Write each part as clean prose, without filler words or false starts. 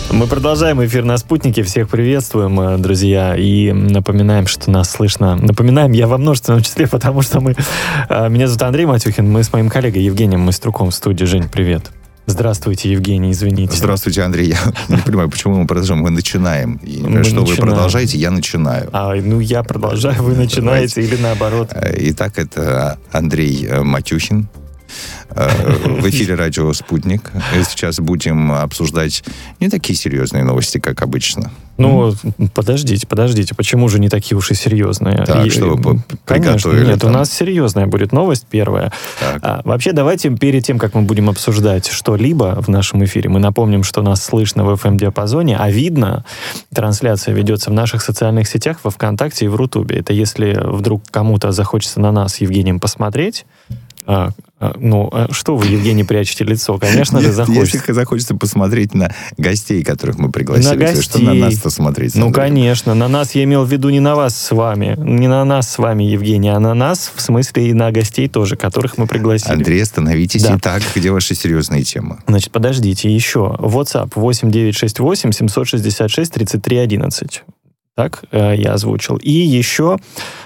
Мы продолжаем эфир на «Спутнике». Всех приветствуем, друзья, и напоминаем, что нас слышно. Напоминаем я во множественном числе, потому что меня зовут Андрей Матюхин, мы с моим коллегой Евгением Майструком в студии. Жень, привет. Здравствуйте, Евгений, извините. Здравствуйте, Андрей. Я не понимаю, почему мы продолжаем. Мы начинаем. Вы продолжаете, я начинаю. Я продолжаю, вы начинаете или наоборот. Итак, это Андрей Матюхин. В эфире радио «Спутник». Сейчас будем обсуждать не такие серьезные новости, как обычно. Подождите. Почему же не такие уж и серьезные? Так, что вы конечно, приготовили? Нет, у нас серьезная будет новость первая. Вообще, давайте перед тем, как мы будем обсуждать что-либо в нашем эфире, мы напомним, что нас слышно в FM-диапазоне, а видно, трансляция ведется в наших социальных сетях, во ВКонтакте и в Рутубе. Это если вдруг кому-то захочется на нас с Евгением посмотреть. Что вы, Евгений, прячете лицо? Конечно же, захочется. Если захочется посмотреть на гостей, которых мы пригласили, на гостей. Что на нас-то смотреть? Конечно. На нас я имел в виду не на вас с вами, не на нас с вами, Евгений, а на нас, в смысле, и на гостей тоже, которых мы пригласили. Андрей, остановитесь. Да. Итак, где ваши серьезные темы? Значит, подождите, еще. WhatsApp 8968-766-3311. Так, я озвучил. И еще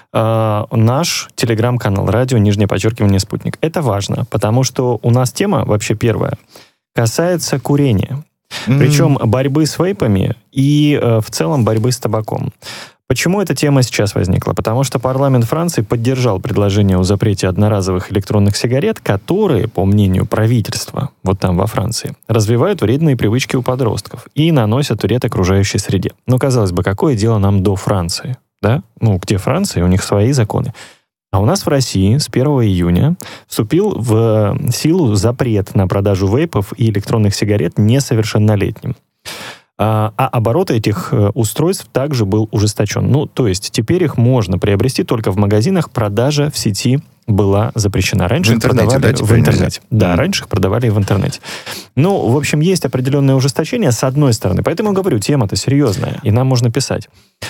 наш телеграм-канал «Радио _Спутник». Это важно, потому что у нас тема, вообще первая, касается курения. Причем борьбы с вейпами и в целом борьбы с табаком. Почему эта тема сейчас возникла? Потому что парламент Франции поддержал предложение о запрете одноразовых электронных сигарет, которые, по мнению правительства, вот там во Франции, развивают вредные привычки у подростков и наносят вред окружающей среде. Казалось бы, какое дело нам до Франции? Да? Где Франция, у них свои законы. А у нас в России с 1 июня вступил в силу запрет на продажу вейпов и электронных сигарет несовершеннолетним. А оборот этих устройств также был ужесточен. То есть теперь их можно приобрести только в магазинах, продажа в сети была запрещена. Раньше их продавали в интернете. Да, раньше их продавали в интернете. В общем, есть определенное ужесточение с одной стороны. Поэтому говорю, тема-то серьезная, и нам можно писать.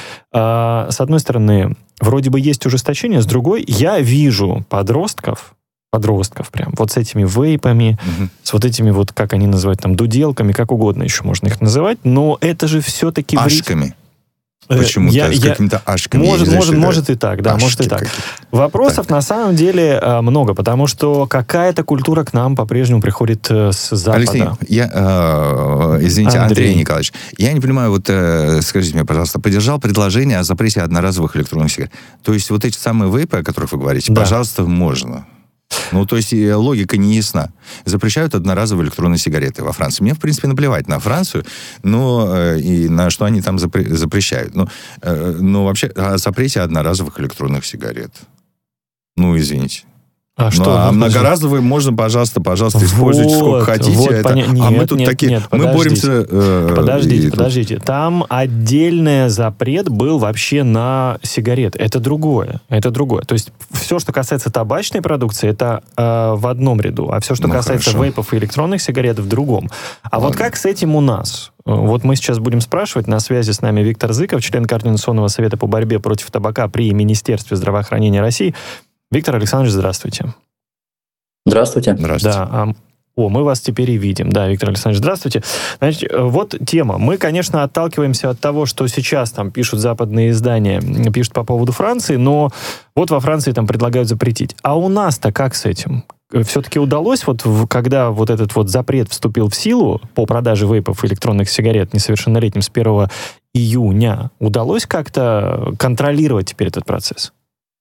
С одной стороны, вроде бы есть ужесточение, с другой, я вижу подростков прям, вот с этими вейпами, с вот этими вот, как они называют, там, дуделками, как угодно еще можно их называть, но это же все-таки... Ашками. Почему-то с какими-то ашками. Может и так, да, может и так. Вопросов на самом деле много, потому что какая-то культура к нам по-прежнему приходит с Запада. Алексей, извините, Андрей Николаевич, я не понимаю, скажите мне, пожалуйста, поддержал предложение о запрете одноразовых электронных сигарет. То есть вот эти самые вейпы, о которых вы говорите, пожалуйста, можно. То есть логика не ясна. Запрещают одноразовые электронные сигареты во Франции. Мне, в принципе, наплевать на Францию, и на что они там запрещают. Но вообще о запрете одноразовых электронных сигарет. Извините. Многоразовые можно, пожалуйста, используйте сколько хотите. Мы тут такие... Мы боремся... Подождите. Там отдельный запрет был вообще на сигареты. Это другое. То есть все, что касается табачной продукции, это в одном ряду. А все, что касается вейпов и электронных сигарет, в другом. Вот как с этим у нас? Вот мы сейчас будем спрашивать. На связи с нами Виктор Зыков, член Координационного совета по борьбе против табака при Министерстве здравоохранения России. Виктор Александрович, здравствуйте. Здравствуйте. Да, мы вас теперь и видим. Да, Виктор Александрович, здравствуйте. Значит, вот тема. Мы, конечно, отталкиваемся от того, что сейчас там пишут западные издания, пишут по поводу Франции, но вот во Франции там предлагают запретить. А у нас-то как с этим? Все-таки удалось, когда вот этот вот запрет вступил в силу по продаже вейпов и электронных сигарет несовершеннолетним с 1 июня, удалось как-то контролировать теперь этот процесс?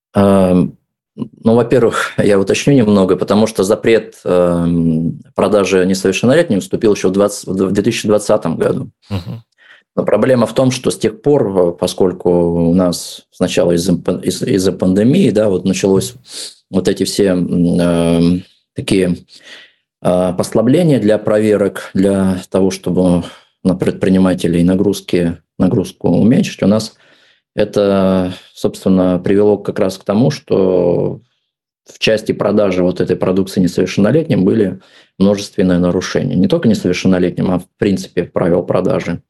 Во-первых, я уточню немного, потому что запрет продажи несовершеннолетним вступил еще в 2020 году. Но проблема в том, что с тех пор, поскольку у нас сначала из-за пандемии, началось вот эти все такие послабления для проверок, для того, чтобы на предпринимателей нагрузку уменьшить, у нас это, собственно, привело как раз к тому, что в части продажи вот этой продукции несовершеннолетним были множественные нарушения. Не только несовершеннолетним, а в принципе правил продажи.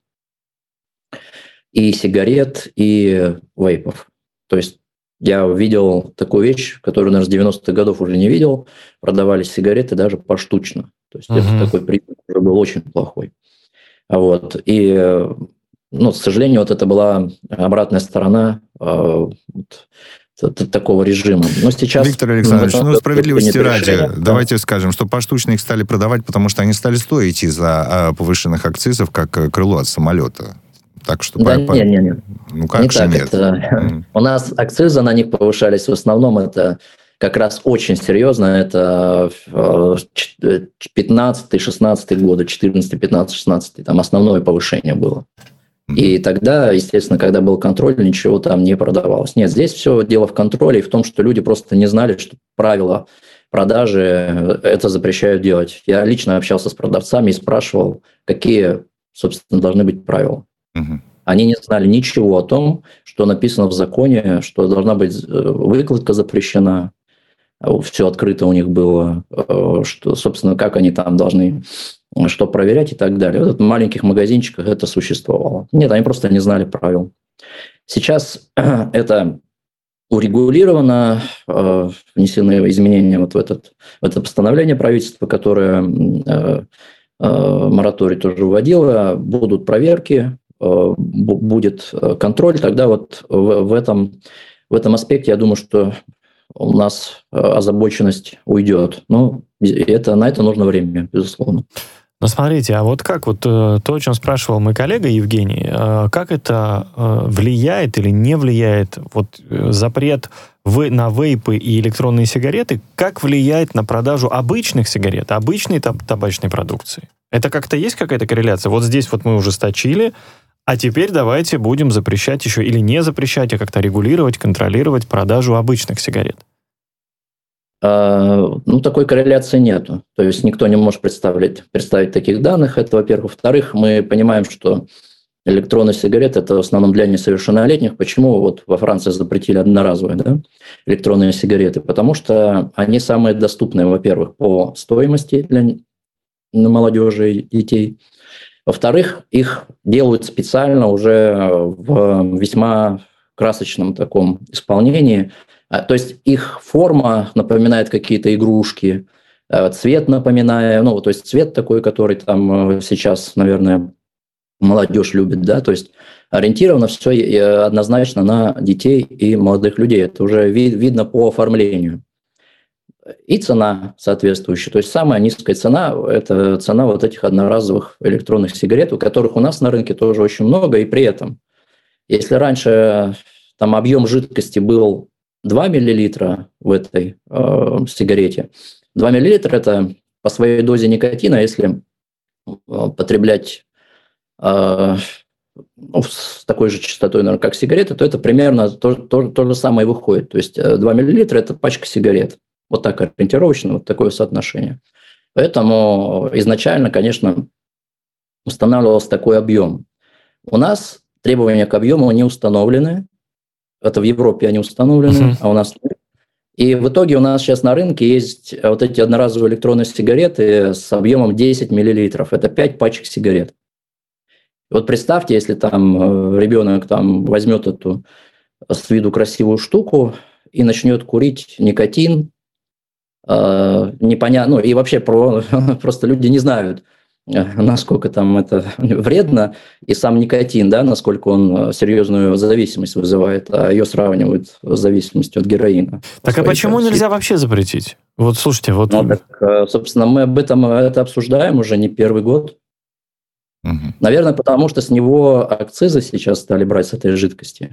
И сигарет, и вейпов. То есть я видел такую вещь, которую, наверное, с 90-х годов уже не видел. Продавались сигареты даже поштучно. То есть это такой прием уже был очень плохой. Вот. И, к сожалению, вот это была обратная сторона такого режима. Но сейчас... Виктор Александрович, справедливости ради, давайте скажем, что поштучно их стали продавать, потому что они стали стоить из-за повышенных акцизов, как крыло от самолета. Так что... Нет. Ну, как же нет? У нас акцизы на них повышались в основном, это как раз очень серьезно, это 15-16 годы, 14-15-16, там основное повышение было. И тогда, естественно, когда был контроль, ничего там не продавалось. Нет, здесь все дело в контроле и в том, что люди просто не знали, что правила продажи это запрещают делать. Я лично общался с продавцами и спрашивал, какие, собственно, должны быть правила. Они не знали ничего о том, что написано в законе, что должна быть выкладка запрещена, все открыто у них было, что, собственно, как они там должны что проверять и так далее. Вот в маленьких магазинчиках это существовало. Нет, они просто не знали правил. Сейчас это урегулировано, внесены изменения вот в это постановление правительства, которое мораторий тоже вводило, будут проверки, будет контроль, тогда вот в этом аспекте я думаю, что у нас озабоченность уйдет. Но на это нужно время, безусловно. Ну, смотрите, а вот как вот то, о чем спрашивал мой коллега Евгений, как это влияет или не влияет, вот запрет на вейпы и электронные сигареты, как влияет на продажу обычных сигарет, обычной табачной продукции? Это как-то есть какая-то корреляция? Вот здесь вот мы ужесточили, а теперь давайте будем запрещать еще или не запрещать, а как-то регулировать, контролировать продажу обычных сигарет. Такой корреляции нету. То есть никто не может представить таких данных. Это, во-первых. Во-вторых, мы понимаем, что электронные сигареты – это в основном для несовершеннолетних. Почему вот во Франции запретили одноразовые электронные сигареты? Потому что они самые доступные, во-первых, по стоимости для молодежи и детей. Во-вторых, их делают специально уже в весьма красочном таком исполнении. То есть их форма напоминает какие-то игрушки, цвет напоминает, то есть цвет такой, который там сейчас, наверное, молодежь любит, да, то есть ориентировано все однозначно на детей и молодых людей. Это уже видно по оформлению. И цена соответствующая. То есть самая низкая цена – это цена вот этих одноразовых электронных сигарет, у которых у нас на рынке тоже очень много. И при этом, если раньше там объем жидкости был 2 мл в этой сигарете, 2 мл – это по своей дозе никотина, если потреблять с такой же частотой, наверное, как сигареты, то это примерно то же самое выходит. То есть 2 мл – это пачка сигарет. Вот так ориентировочно, вот такое соотношение. Поэтому изначально, конечно, устанавливался такой объем. У нас требования к объему не установлены. Это в Европе они установлены, а у нас нет. И в итоге у нас сейчас на рынке есть вот эти одноразовые электронные сигареты с объемом 10 мл. Это 5 пачек сигарет. Вот представьте, если там ребенок там возьмет эту с виду красивую штуку и начнет курить никотин, непонятно, и вообще просто люди не знают, насколько там это вредно, и сам никотин, да, насколько он серьезную зависимость вызывает, а ее сравнивают с зависимостью от героина. Так а почему нельзя вообще запретить? Вот слушайте, вот... собственно, мы об этом это обсуждаем уже не первый год. Наверное, потому что с него акцизы сейчас стали брать с этой жидкости.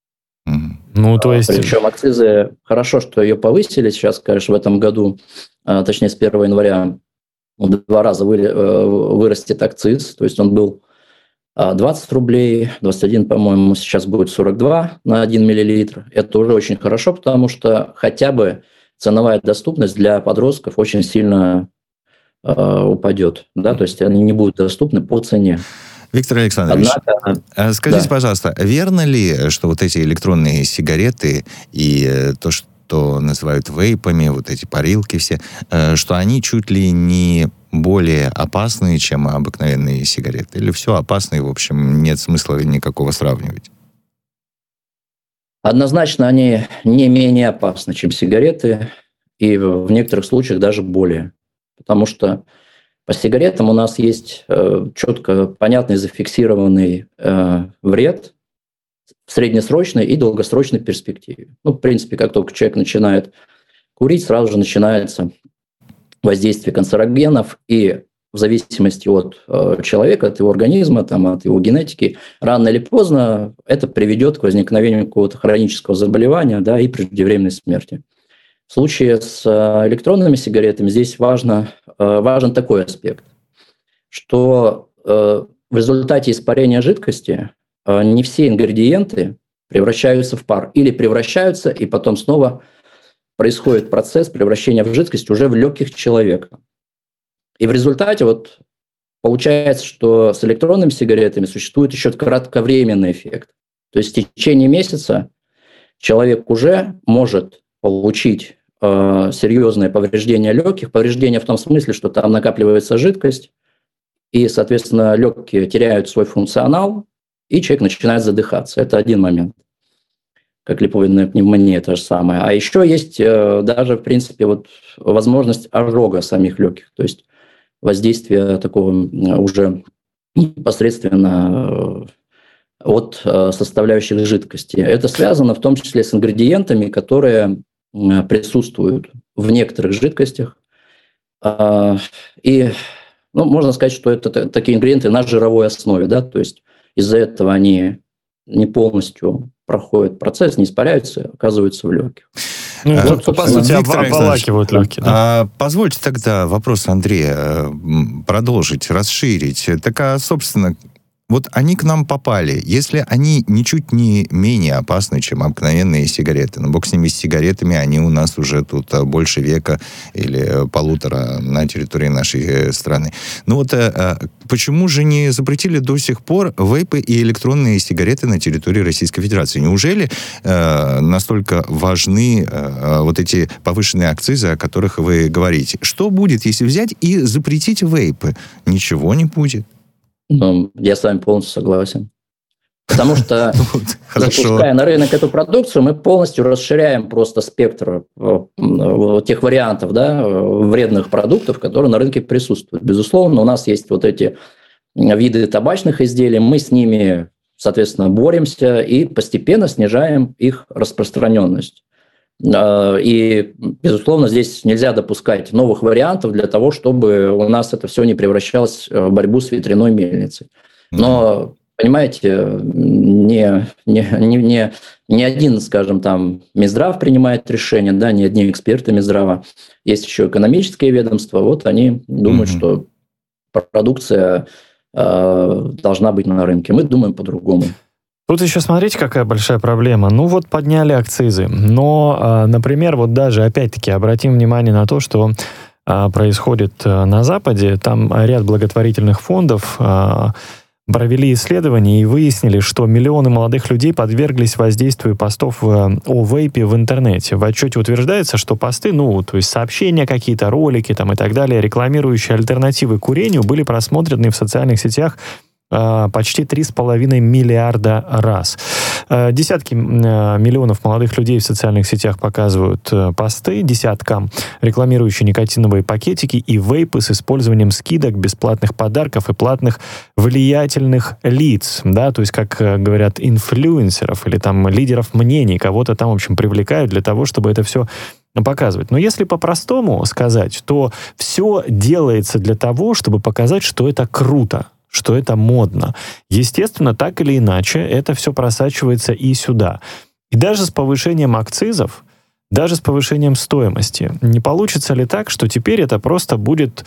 То есть... Причем акцизы, хорошо, что ее повысили сейчас, конечно, в этом году, точнее, с 1 января в 2 раза вырастет акциз, то есть он был 20 рублей, 21, по-моему, сейчас будет 42 на 1 миллилитр. Это уже очень хорошо, потому что хотя бы ценовая доступность для подростков очень сильно упадет, да, то есть они не будут доступны по цене. Виктор Александрович, скажите, пожалуйста, верно ли, что вот эти электронные сигареты и то, что называют вейпами, вот эти парилки все, что они чуть ли не более опасные, чем обыкновенные сигареты? Или все опасно, и, в общем, нет смысла никакого сравнивать? Однозначно они не менее опасны, чем сигареты, и в некоторых случаях даже более. Потому что По сигаретам у нас есть четко понятный, зафиксированный вред в среднесрочной и долгосрочной перспективе. Ну, в принципе, как только человек начинает курить, сразу же начинается воздействие канцерогенов, и в зависимости от человека, от его организма, там, от его генетики, рано или поздно это приведет к возникновению какого-то хронического заболевания, да, и преждевременной смерти. В случае с электронными сигаретами здесь важен такой аспект, что в результате испарения жидкости не все ингредиенты превращаются в пар или превращаются, и потом снова происходит процесс превращения в жидкость уже в легких человека. И в результате вот получается, что с электронными сигаретами существует еще кратковременный эффект. То есть в течение месяца человек уже может получить серьезное повреждение легких. Повреждение в том смысле, что там накапливается жидкость, и, соответственно, легкие теряют свой функционал, и человек начинает задыхаться. Это один момент. Как липовидная пневмония, то же самое. А еще есть даже, в принципе, вот возможность ожога самих легких. То есть воздействие такого уже непосредственно от составляющих жидкости. Это связано в том числе с ингредиентами, которые присутствуют в некоторых жидкостях. И можно сказать, что это такие ингредиенты на жировой основе. Да? То есть из-за этого они не полностью проходят процесс, не испаряются, оказываются в легких. По сути, обволакивают легкие. Да? Позвольте тогда вопрос Андрея продолжить, расширить. Так, собственно, вот они к нам попали. Если они ничуть не менее опасны, чем обыкновенные сигареты, но бог с ними, с сигаретами, они у нас уже тут больше века или полутора на территории нашей страны. Ну вот почему же не запретили до сих пор вейпы и электронные сигареты на территории Российской Федерации? Неужели настолько важны вот эти повышенные акцизы, о которых вы говорите? Что будет, если взять и запретить вейпы? Ничего не будет. Я с вами полностью согласен. Потому что, запуская на рынок эту продукцию, мы полностью расширяем просто спектр тех вариантов, да, вредных продуктов, которые на рынке присутствуют. Безусловно, у нас есть вот эти виды табачных изделий, мы с ними, соответственно, боремся и постепенно снижаем их распространенность. И, безусловно, здесь нельзя допускать новых вариантов для того, чтобы у нас это все не превращалось в борьбу с ветряной мельницей. Но, понимаете, не один, скажем, там Минздрав принимает решение, да, не одни эксперты Минздрава. Есть еще экономические ведомства. Вот они думают, что продукция должна быть на рынке. Мы думаем по-другому. Тут еще смотрите, какая большая проблема. Ну вот подняли акцизы, но, например, вот даже опять-таки обратим внимание на то, что происходит на Западе. Там ряд благотворительных фондов провели исследования и выяснили, что миллионы молодых людей подверглись воздействию постов о вейпе в интернете. В отчете утверждается, что посты, то есть сообщения какие-то, ролики там и так далее, рекламирующие альтернативы курению, были просмотрены в социальных сетях почти 3,5 миллиарда раз. Десятки миллионов молодых людей в социальных сетях показывают посты десяткам, рекламирующие никотиновые пакетики и вейпы с использованием скидок, бесплатных подарков и платных влиятельных лиц. Да, то есть, как говорят, инфлюенсеров или там лидеров мнений, кого-то там, в общем, привлекают для того, чтобы это все показывать. Но если по-простому сказать, то все делается для того, чтобы показать, что это круто, что это модно. Естественно, так или иначе, это все просачивается и сюда. И даже с повышением акцизов, даже с повышением стоимости, не получится ли так, что теперь это просто будет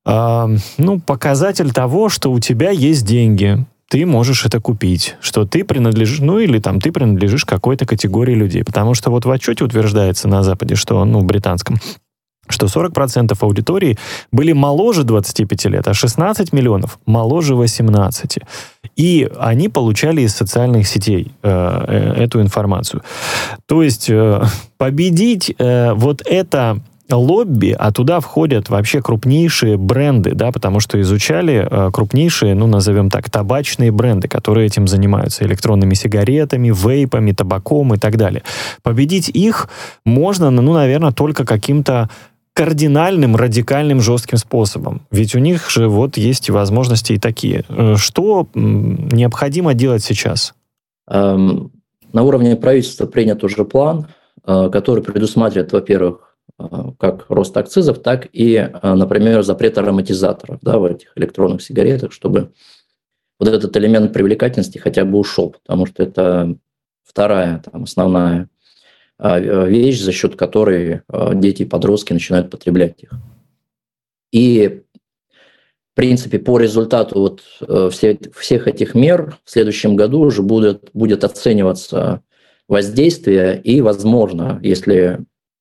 показатель того, что у тебя есть деньги, ты можешь это купить, что ты принадлежишь, или там ты принадлежишь какой-то категории людей. Потому что вот в отчете утверждается на Западе, что, в британском, что 40% аудитории были моложе 25 лет, а 16 миллионов моложе 18. И они получали из социальных сетей эту информацию. То есть победить вот это лобби, а туда входят вообще крупнейшие бренды, да, потому что изучали крупнейшие, назовем так, табачные бренды, которые этим занимаются, электронными сигаретами, вейпами, табаком и так далее. Победить их можно, наверное, только каким-то кардинальным, радикальным, жестким способом. Ведь у них же вот есть и возможности и такие. Что необходимо делать сейчас? На уровне правительства принят уже план, который предусматривает, во-первых, как рост акцизов, так и, например, запрет ароматизаторов, да, в этих электронных сигаретах, чтобы вот этот элемент привлекательности хотя бы ушел, потому что это вторая основная вещь, за счет которой дети и подростки начинают потреблять их. И, в принципе, по результату всех этих мер в следующем году уже будет оцениваться воздействие, и, возможно, если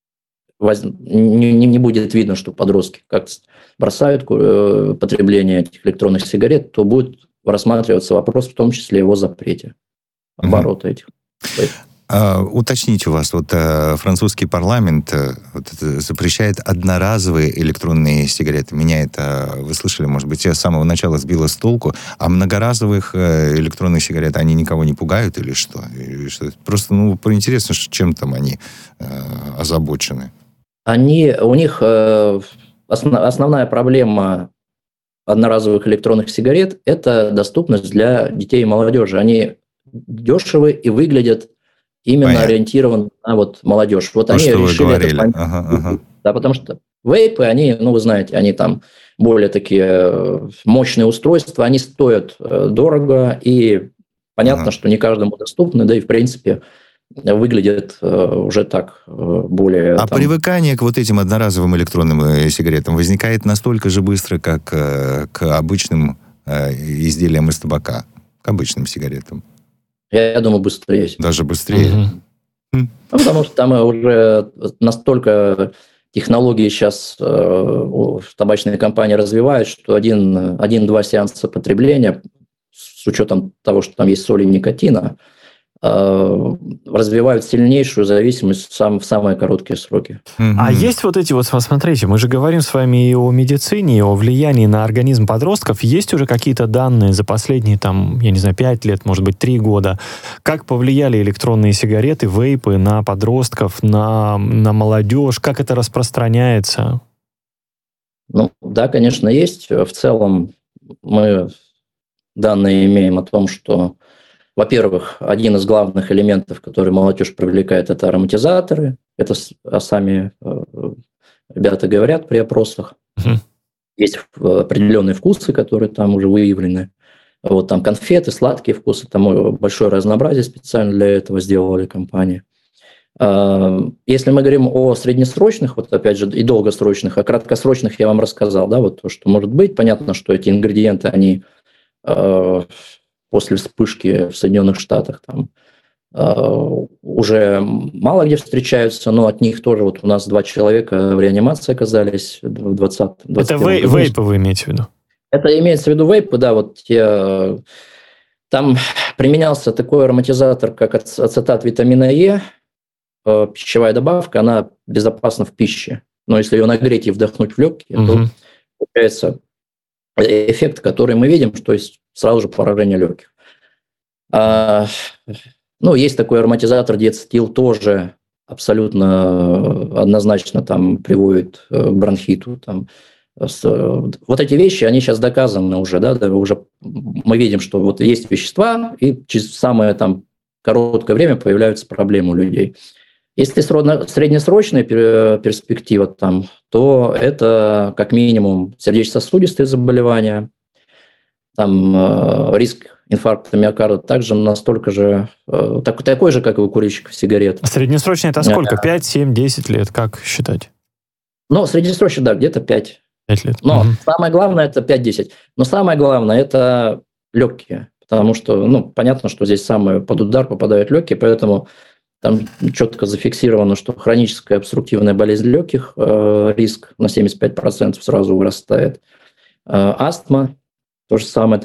не будет видно, что подростки как-то бросают потребление этих электронных сигарет, то будет рассматриваться вопрос в том числе его запрете оборота этих. Уточните у вас, французский парламент запрещает одноразовые электронные сигареты. Меня это, вы слышали, может быть, с самого начала сбило с толку. А многоразовых электронных сигарет, они никого не пугают или что? Просто, интересно, чем там они озабочены. У них основная проблема одноразовых электронных сигарет – это доступность для детей и молодежи. Они дешевые и выглядят именно ориентирован на молодежь. Вот они решили это. Да, потому что вейпы, они, вы знаете, они там более такие мощные устройства, они стоят дорого, и понятно, что не каждому доступны, да и в принципе выглядят уже так более... привыкание к этим одноразовым электронным сигаретам возникает настолько же быстро, как к обычным изделиям из табака, к обычным сигаретам? Я думаю, быстрее. Даже быстрее? Потому что там уже настолько технологии сейчас табачные компании развивают, что один-два сеанса потребления, с учетом того, что там есть соль и никотина, развивают сильнейшую зависимость в самые короткие сроки. А есть смотрите, мы же говорим с вами и о медицине, и о влиянии на организм подростков. Есть уже какие-то данные за последние, 5 лет, может быть, 3 года, как повлияли электронные сигареты, вейпы на подростков, на молодежь, как это распространяется? Да, конечно, есть. В целом мы данные имеем о том, что, во-первых, один из главных элементов, который молодежь привлекает, это ароматизаторы. Это сами ребята говорят при опросах. Есть определенные вкусы, которые там уже выявлены. Там конфеты, сладкие вкусы. Там большое разнообразие специально для этого сделали компании. Если мы говорим о среднесрочных, опять же, и долгосрочных, о краткосрочных я вам рассказал, да, то, что может быть. Понятно, что эти ингредиенты, они... после вспышки в Соединенных Штатах там уже мало где встречаются, но от них тоже у нас 2 человека в реанимации оказались в 2020 году. Это вейпы вы имеете в виду? Это имеется в виду вейпы, да. Там применялся такой ароматизатор, как ацетат витамина Е, пищевая добавка, она безопасна в пище. Но если ее нагреть и вдохнуть в легкие, то получается эффект, который мы видим, то есть сразу же поражение легких. Есть такой ароматизатор диацетил, тоже абсолютно однозначно приводит к бронхиту. Эти вещи, они сейчас доказаны уже, да, уже мы видим, что есть вещества, и через самое короткое время появляются проблемы у людей. Если среднесрочная перспектива, то это как минимум сердечно-сосудистые заболевания, риск инфаркта миокарда также настолько же, такой же, как и у курильщиков сигарет. А среднесрочная это сколько? 5, 7, 10 лет? Как считать? Среднесрочная, да, где-то 5. 5 лет. Но самое главное это 5-10. Но самое главное это легкие. Потому что, понятно, что здесь под удар попадают легкие, поэтому там четко зафиксировано, что хроническая обструктивная болезнь легких, риск на 75% сразу вырастает. Астма, то же самое,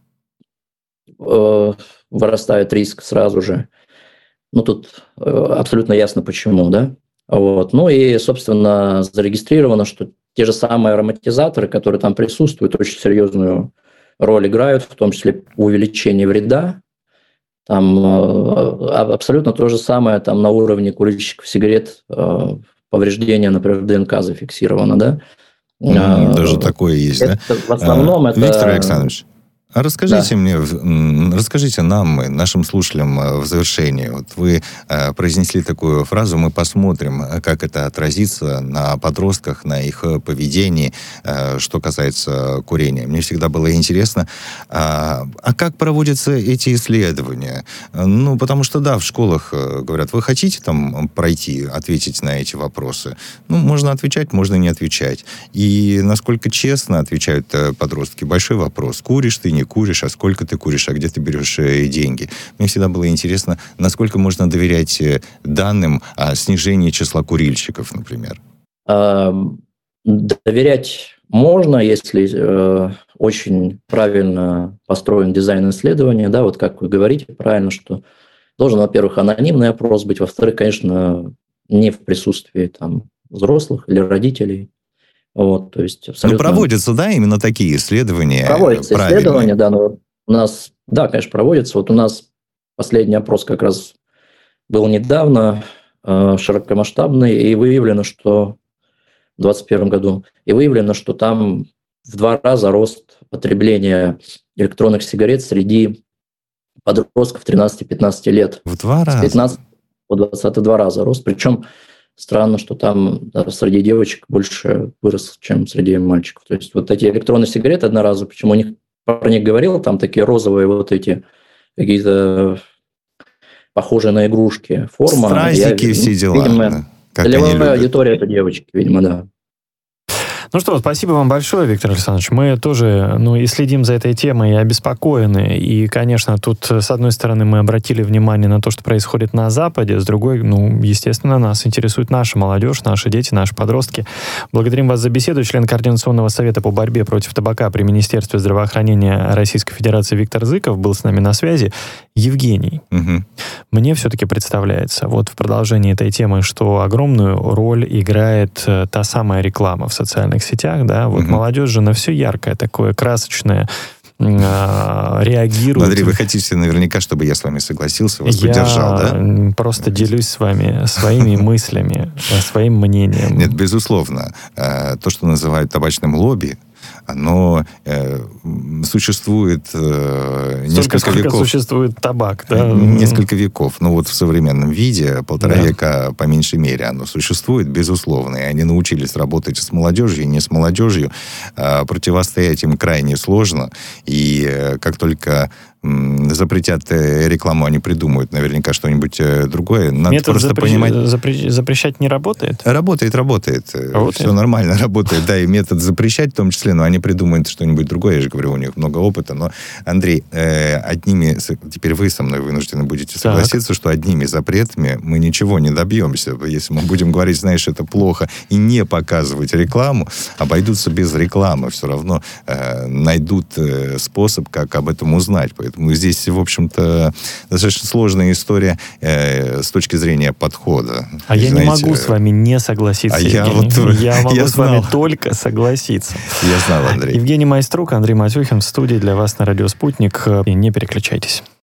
вырастает риск сразу же. Тут абсолютно ясно почему, да. И, собственно, зарегистрировано, что те же самые ароматизаторы, которые там присутствуют, очень серьезную роль играют, в том числе в увеличении вреда. Там абсолютно то же самое на уровне курильщиков сигарет повреждение, например, ДНК зафиксировано, да? Даже такое есть, да? В основном это... Виктор Александрович, а расскажите да. расскажите нам и нашим слушателям в завершении. Вот вы произнесли такую фразу, мы посмотрим, как это отразится на подростках, на их поведении, что касается курения. Мне всегда было интересно, а как проводятся эти исследования? Ну, потому что, да, в школах говорят, вы хотите там пройти, ответить на эти вопросы? Ну, можно отвечать, можно не отвечать. И насколько честно отвечают подростки, большой вопрос. Куришь ты, не куришь, а сколько ты куришь, а где ты берешь деньги. Мне всегда было интересно, насколько можно доверять данным о снижении числа курильщиков, например. Доверять можно, если очень правильно построен дизайн исследования, да, вот как вы говорите правильно, что должен, во-первых, анонимный опрос быть, во-вторых, конечно, не в присутствии там взрослых или родителей. Вот, то есть абсолютно... Ну, проводятся, да, именно такие исследования? Проводятся исследования, да, но у нас, да, конечно, проводятся. Вот у нас последний опрос как раз был недавно, широкомасштабный, и выявлено, что в 2021 году, и выявлено, что там в 2 раза рост потребления электронных сигарет среди подростков 13-15 лет. В 2 раза? С 15 по 22 раза рост, причем странно, что там среди девочек больше вырос, чем среди мальчиков. То есть вот эти электронные сигареты одноразовые, почему про них говорил, там такие розовые вот эти какие-то похожие на игрушки форма. Стразики, все дела. Видимо, целевая аудитория это девочки, видимо, да. Ну что, спасибо вам большое, Виктор Александрович. Мы тоже, и следим за этой темой, и обеспокоены. И, конечно, тут, с одной стороны, мы обратили внимание на то, что происходит на Западе, с другой, естественно, нас интересует наша молодежь, наши дети, наши подростки. Благодарим вас за беседу. Член Координационного совета по борьбе против табака при Министерстве здравоохранения Российской Федерации Виктор Зыков был с нами на связи. Евгений, мне все-таки представляется, вот в продолжении этой темы, что огромную роль играет та самая реклама в социальных сетях, да, вот молодежь же на все яркое, такое красочное реагирует. Андрей, вы хотите наверняка, чтобы я с вами согласился, вас поддержал, да? Я просто делюсь с вами своими мыслями, своим мнением. Нет, безусловно. То, что называют табачным лобби, оно существует несколько веков. Сколько существует табак, да? Несколько веков. Ну вот в современном виде, 1,5 века по меньшей мере оно существует, безусловно. И они научились работать с молодежью и не с молодежью. Противостоять им крайне сложно. И как только запретят рекламу, они придумают наверняка что-нибудь другое. Надо метод просто понимать... запрещать не работает? Работает. Все нормально работает. Да, и метод запрещать в том числе, но они придумают что-нибудь другое. Я же говорю, у них много опыта. Но, Андрей, теперь вы со мной вынуждены будете согласиться, что одними запретами мы ничего не добьемся. Если мы будем говорить, знаешь, это плохо, и не показывать рекламу, обойдутся без рекламы. Все равно найдут способ, как об этом узнать. Поэтому здесь, в общем-то, достаточно сложная история с точки зрения подхода. Я не могу с вами не согласиться, Евгений. Я могу с вами только согласиться. Я знал, Андрей. Евгений Майструк, Андрей Матюхин в студии для вас на радио «Спутник». И не переключайтесь.